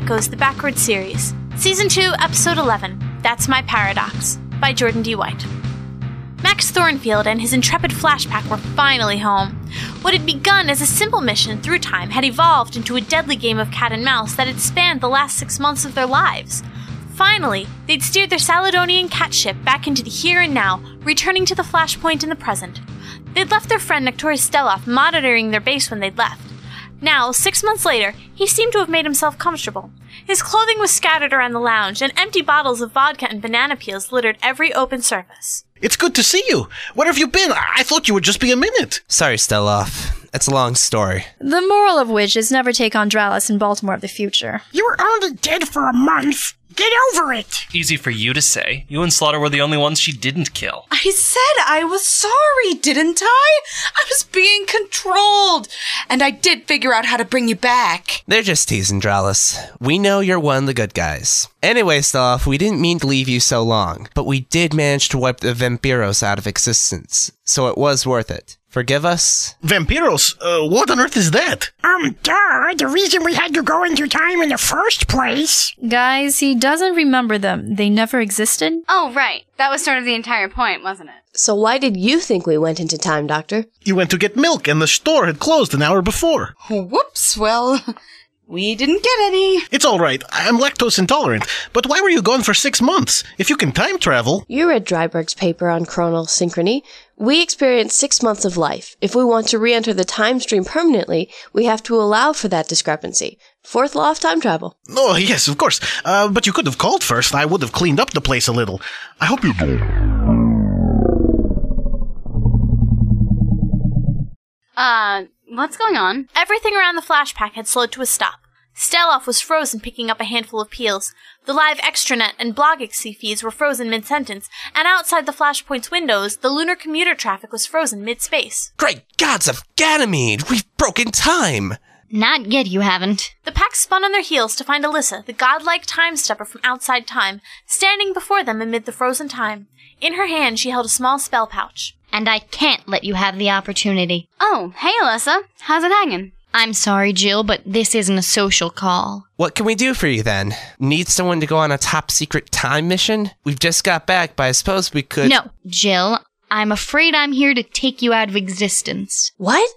Echoes, the Backward Series, Season 2, Episode 11, That's My Paradox, by Jordan D. White. Max Thornfield and his intrepid flashpack were finally home. What had begun as a simple mission through time had evolved into a deadly game of cat and mouse that had spanned the last 6 months of their lives. Finally, they'd steered their Saladonian cat ship back into the here and now, returning to the flashpoint in the present. They'd left their friend Nectorius Steloff monitoring their base when they'd left. Now, 6 months later, he seemed to have made himself comfortable. His clothing was scattered around the lounge, and empty bottles of vodka and banana peels littered every open surface. It's good to see you. Where have you been? I thought you would just be a minute. Sorry, Steloff. It's a long story. The moral of which is never take on Dralis in Baltimore of the future. You were only dead for a month. Get over it! Easy for you to say. You and Slaughter were the only ones she didn't kill. I said I was sorry, didn't I? I was being controlled. And I did figure out how to bring you back. They're just teasing, Dralis. We know you're one of the good guys. Anyway, Steloff, we didn't mean to leave you so long, but we did manage to wipe the Vampiros out of existence, so it was worth it. Forgive us? Vampiros? What on earth is that? The reason we had to go into time in the first place. Guys, he doesn't remember them. They never existed? Oh, right. That was sort of the entire point, wasn't it? So why did you think we went into time, Doctor? You went to get milk and the store had closed an hour before. Whoops, well, we didn't get any. It's all right. I'm lactose intolerant. But why were you gone for 6 months? If you can time travel... You read Dryberg's paper on chronal synchrony. We experience 6 months of life. If we want to re-enter the time stream permanently, we have to allow for that discrepancy. Fourth law of time travel. Oh, yes, of course. But you could have called first. I would have cleaned up the place a little. I hope you do. What's going on? Everything around the flashpack had slowed to a stop. Steloff was frozen picking up a handful of peels. The live extranet and blogixy feeds were frozen mid-sentence, and outside the Flashpoint's windows, the lunar commuter traffic was frozen mid-space. Great gods of Ganymede! We've broken time! Not yet, you haven't. The pack spun on their heels to find Alyssa, the godlike time-stepper from outside time, standing before them amid the frozen time. In her hand, she held a small spell pouch. And I can't let you have the opportunity. Oh, hey, Alyssa. How's it hanging? I'm sorry, Jill, but this isn't a social call. What can we do for you, then? Need someone to go on a top-secret time mission? We've just got back, but I suppose we could... No, Jill. I'm afraid I'm here to take you out of existence. What?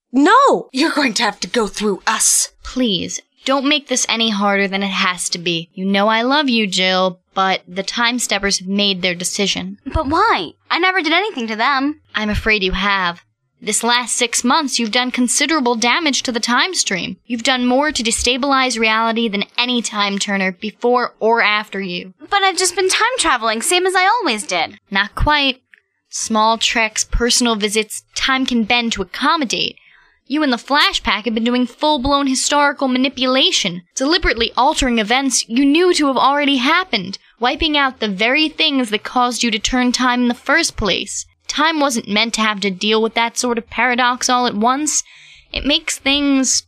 No! You're going to have to go through us. Please, don't make this any harder than it has to be. You know I love you, Jill, but the Time Steppers have made their decision. But why? I never did anything to them. I'm afraid you have. This last 6 months, you've done considerable damage to the time stream. You've done more to destabilize reality than any time turner before or after you. But I've just been time traveling, same as I always did. Not quite. Small treks, personal visits, time can bend to accommodate. You and the Flashpack have been doing full-blown historical manipulation, deliberately altering events you knew to have already happened, wiping out the very things that caused you to turn time in the first place. Time wasn't meant to have to deal with that sort of paradox all at once. It makes things...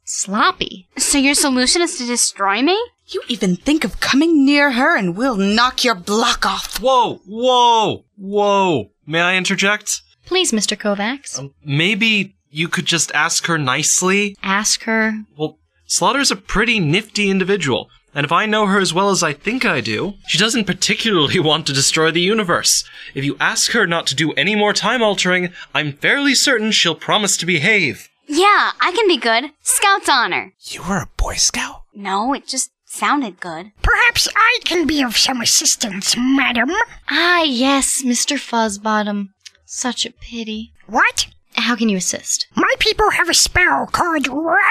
sloppy. So your solution is to destroy me? You even think of coming near her and we'll knock your block off. Whoa, whoa, whoa. May I interject? Please, Mr. Kovacs. Maybe you could just ask her nicely? Ask her? Well, Slaughter's a pretty nifty individual. And if I know her as well as I think I do, she doesn't particularly want to destroy the universe. If you ask her not to do any more time altering, I'm fairly certain she'll promise to behave. Yeah, I can be good. Scout's honor. You were a Boy Scout? No, it just sounded good. Perhaps I can be of some assistance, madam. Ah, yes, Mr. Fuzzbottom. Such a pity. What? How can you assist? My people have a spell called...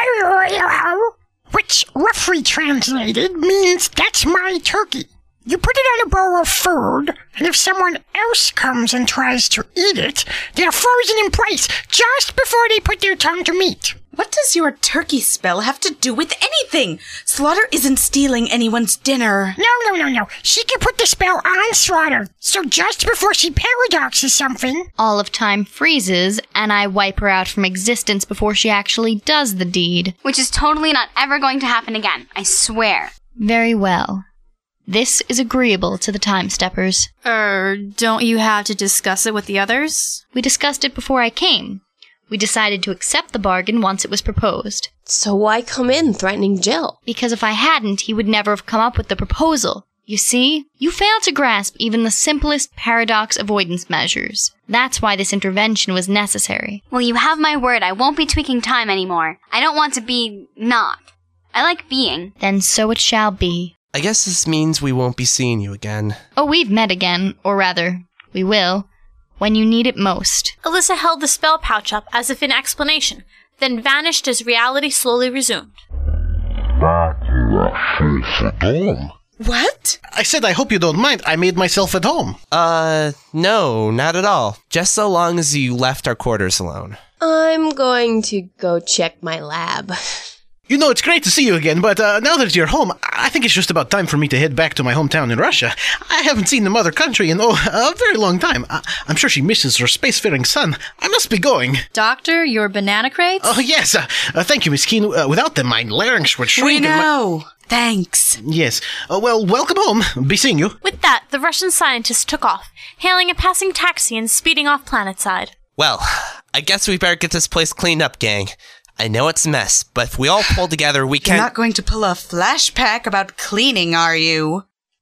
which, roughly translated, means that's my turkey. You put it on a bowl of food, and if someone else comes and tries to eat it, they're frozen in place just before they put their tongue to meat. What does your turkey spell have to do with anything? Slaughter isn't stealing anyone's dinner. No. She can put the spell on Slaughter, so just before she paradoxes something... All of time freezes, and I wipe her out from existence before she actually does the deed. Which is totally not ever going to happen again, I swear. Very well. This is agreeable to the Time Steppers. Don't you have to discuss it with the others? We discussed it before I came. We decided to accept the bargain once it was proposed. So why come in threatening Jill? Because if I hadn't, he would never have come up with the proposal. You see, you fail to grasp even the simplest paradox avoidance measures. That's why this intervention was necessary. Well, you have my word, I won't be tweaking time anymore. I don't want to be not. I like being. Then so it shall be. I guess this means we won't be seeing you again. Oh, we've met again, or rather, we will, when you need it most. Alyssa held the spell pouch up as if in explanation, then vanished as reality slowly resumed. What? I said I hope you don't mind. I made myself at home. No, not at all. Just so long as you left our quarters alone. I'm going to go check my lab. You know, it's great to see you again, but now that you're home, I think it's just about time for me to head back to my hometown in Russia. I haven't seen the mother country in, a very long time. I'm sure she misses her spacefaring son. I must be going. Doctor, your banana crates? Oh, yes. Thank you, Miss Keene. Without them, my larynx would shrink. We know. Thanks. Yes. Well, welcome home. Be seeing you. With that, the Russian scientist took off, hailing a passing taxi and speeding off planetside. Well, I guess we better get this place cleaned up, gang. I know it's a mess, but if we all pull together, we can... You're not going to pull a flashback about cleaning, are you?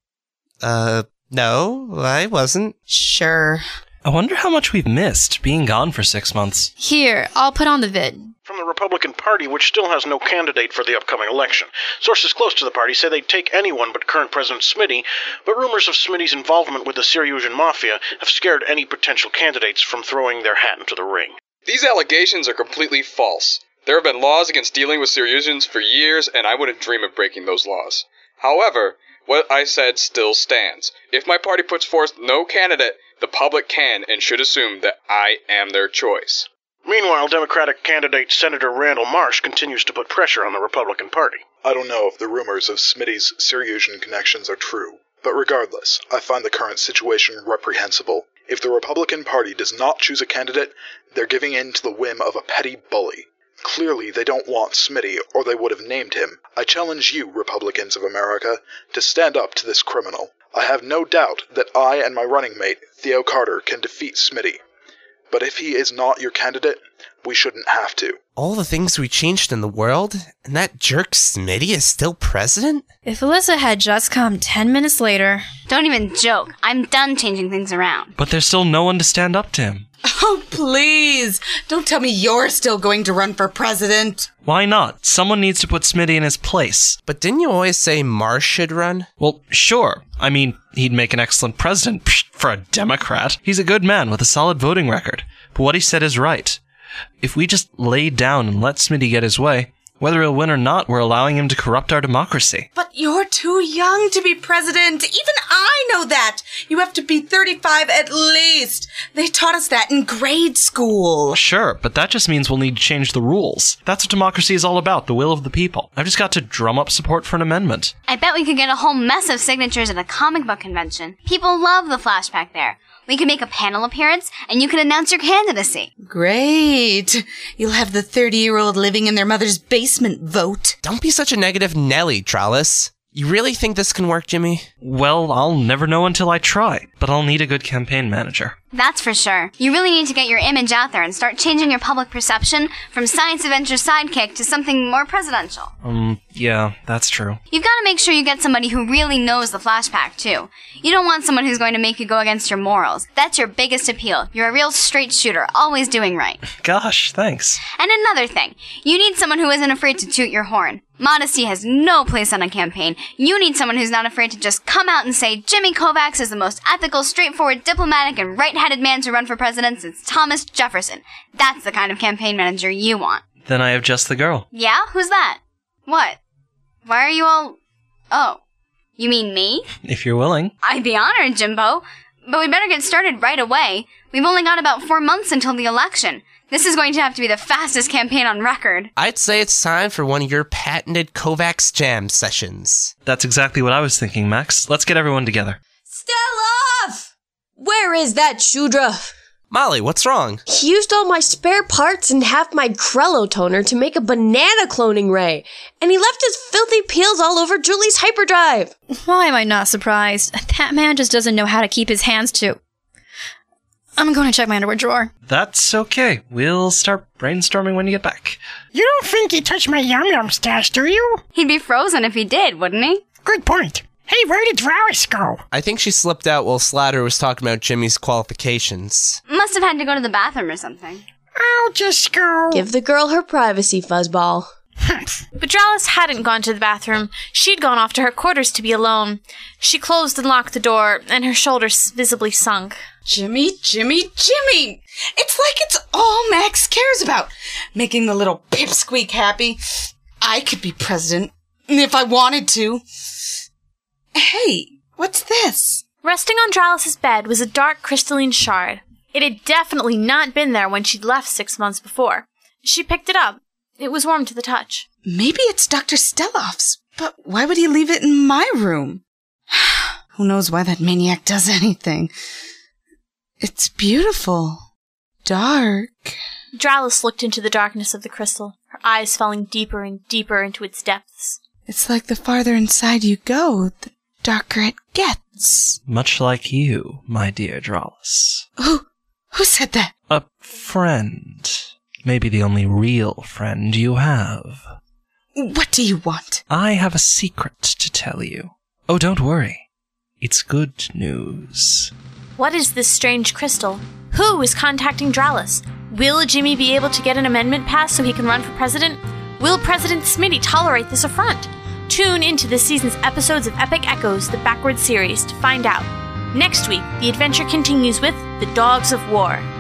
No, I wasn't. Sure. I wonder how much we've missed being gone for 6 months. Here, I'll put on the vid. From the Republican Party, which still has no candidate for the upcoming election. Sources close to the party say they'd take anyone but current President Smitty, but rumors of Smitty's involvement with the Syriusian Mafia have scared any potential candidates from throwing their hat into the ring. These allegations are completely false. There have been laws against dealing with Syriusians for years, and I wouldn't dream of breaking those laws. However, what I said still stands. If my party puts forth no candidate, the public can and should assume that I am their choice. Meanwhile, Democratic candidate Senator Randall Marsh continues to put pressure on the Republican Party. I don't know if the rumors of Smitty's Syriusian connections are true, but regardless, I find the current situation reprehensible. If the Republican Party does not choose a candidate, they're giving in to the whim of a petty bully. Clearly, they don't want Smitty, or they would have named him. I challenge you, Republicans of America, to stand up to this criminal. I have no doubt that I and my running mate, Theo Carter, can defeat Smitty. But if he is not your candidate, we shouldn't have to. All the things we changed in the world, and that jerk Smitty is still president? If Alyssa had just come 10 minutes later... Don't even joke. I'm done changing things around. But there's still no one to stand up to him. Oh, please. Don't tell me you're still going to run for president. Why not? Someone needs to put Smitty in his place. But didn't you always say Marsh should run? Well, sure. I mean, he'd make an excellent president for a Democrat. He's a good man with a solid voting record. But what he said is right. If we just lay down and let Smitty get his way, whether he'll win or not, we're allowing him to corrupt our democracy. But you're too young to be president. Even I know that. You have to be 35 at least. They taught us that in grade school. Sure, but that just means we'll need to change the rules. That's what democracy is all about, the will of the people. I've just got to drum up support for an amendment. I bet we could get a whole mess of signatures at a comic book convention. People love the flashback there. We could make a panel appearance, and you could announce your candidacy. Great. You'll have the 30-year-old living in their mother's basement vote. Don't be such a negative Nelly, Trollis. You really think this can work, Jimmy? Well, I'll never know until I try, but I'll need a good campaign manager. That's for sure. You really need to get your image out there and start changing your public perception from science adventure sidekick to something more presidential. Yeah, that's true. You've got to make sure you get somebody who really knows the flashback, too. You don't want someone who's going to make you go against your morals. That's your biggest appeal. You're a real straight shooter, always doing right. Gosh, thanks. And another thing, you need someone who isn't afraid to toot your horn. Modesty has no place on a campaign. You need someone who's not afraid to just come out and say, Jimmy Kovacs is the most ethical, straightforward, diplomatic, and right-headed man to run for president since Thomas Jefferson. That's the kind of campaign manager you want. Then I have just the girl. Yeah? Who's that? What? Why are you all... Oh. You mean me? If you're willing. I'd be honored, Jimbo. But we better get started right away. We've only got about 4 months until the election. This is going to have to be the fastest campaign on record. I'd say it's time for one of your patented Kovacs jam sessions. That's exactly what I was thinking, Max. Let's get everyone together. Stelov! Where is that Shudra? Molly, what's wrong? He used all my spare parts and half my Krello toner to make a banana cloning ray, and he left his filthy peels all over Julie's hyperdrive. Why am I not surprised? That man just doesn't know how to keep his hands to... I'm going to check my underwear drawer. That's okay. We'll start brainstorming when you get back. You don't think he touched my yum-yum stash, do you? He'd be frozen if he did, wouldn't he? Good point. Hey, where did Dralis go? I think she slipped out while Slatter was talking about Jimmy's qualifications. Must have had to go to the bathroom or something. I'll just go. Give the girl her privacy, Fuzzball. But Dralis hadn't gone to the bathroom. She'd gone off to her quarters to be alone. She closed and locked the door, and her shoulders visibly sunk. Jimmy, Jimmy, Jimmy! It's like it's all Max cares about. Making the little pipsqueak happy. I could be president, if I wanted to. Hey, what's this? Resting on Dralis's bed was a dark crystalline shard. It had definitely not been there when she'd left 6 months before. She picked it up. It was warm to the touch. Maybe it's Dr. Steloff's, but why would he leave it in my room? Who knows why that maniac does anything? It's beautiful. Dark. Dralis looked into the darkness of the crystal, her eyes falling deeper and deeper into its depths. It's like the farther inside you go, the darker it gets. Much like you, my dear Dralis. Who said that? A friend. Maybe the only real friend you have. What do you want? I have a secret to tell you. Oh, don't worry. It's good news. What is this strange crystal? Who is contacting Dralis? Will Jimmy be able to get an amendment passed so he can run for president? Will President Smitty tolerate this affront? Tune into this season's episodes of Epic Echoes, the Backward series, to find out. Next week, the adventure continues with The Dogs of War.